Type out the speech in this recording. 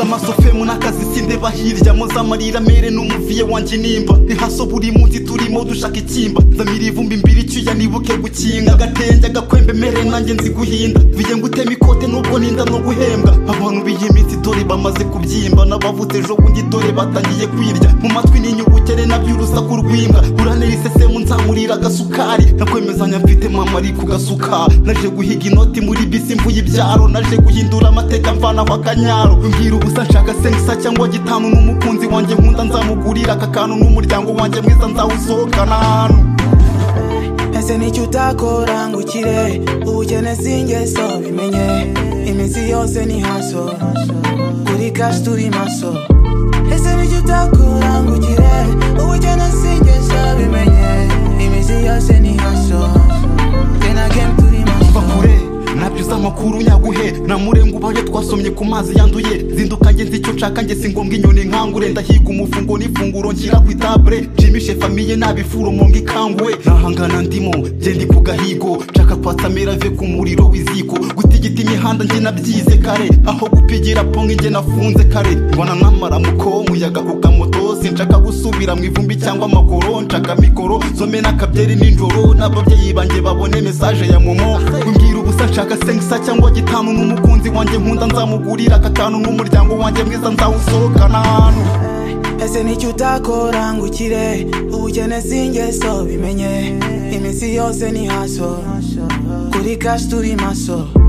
amaso femu n'akazi sindeba hirya moza amarira mere n'umuviye wanje nimba ihaso buri munsi turimo dushaka ikimba zamira ivumbi mbiri icyuya nibuke gukinga agatenge agakwembe mere nanjye nzi guhinda viye ngutema ikote nubwo ninda no guhembwa abantu biyimitsi dore bamaze kubyimba n'abavutse ejo bundi dore batangiye kwirya mu matwi n'inyubukere nabyo urusaku rw'imbwa uranera isesemu nzamurira agasukari nakwemezanya mfite mama ari ku gasuka naje guhiga inoti muri bisi mvuye ibyaro naje guhindura amateka mvanaho akanyaro mbwira ubusa nshaka sengisa cyangwa gitanu n'umukunzi wanjye nkunda nzamugurira aka kantu n'umuryango wanjye mwiza nzawusohokana hano ese nicyo utakora ngo ukire ubukene singeso bimenye iminsi yose ni haso kuri cash turi maso ese nicyo utakora ngo ukire ubukene singeso bimenye iminsi yose ni haso then again turi maso bakure nabyo z'amakuru nyaguhe namurenga ubaye twasomye ku mazi yanduye zinduka nge nzi icyo nshaka nge singombwa inyoni nkangure ndahiga umufungo n'ifunguro nshyira ku itabure nshimishe famiye nabifuro monga ikanguwe nahangana ndimo nge ndi ku gahigo nshaka kwatsamira ve ku muriro w'iziko gutigita imihanda nge nabyize kare aho gupigira ponge nge nafunze kare mbona n'amaramuko umuyaga ku kamoto sinshaka gusubira mu ivumbi cyangwa amakoro nshaka mikoro zome n'akabyeri ninjoro n'ababyeyi banjye babone message ya momo mbwira ubusa nshaka sengisa cyangwa gitanu n'umukunzi wanjye nkunda nzamugurira aka kantu n'umuryango wanjye mwiza nzawusohokana hano ese nicyo utakora ngo ukire ubukene singeso bimenye iminsi yose ni haso kuri cash turi maso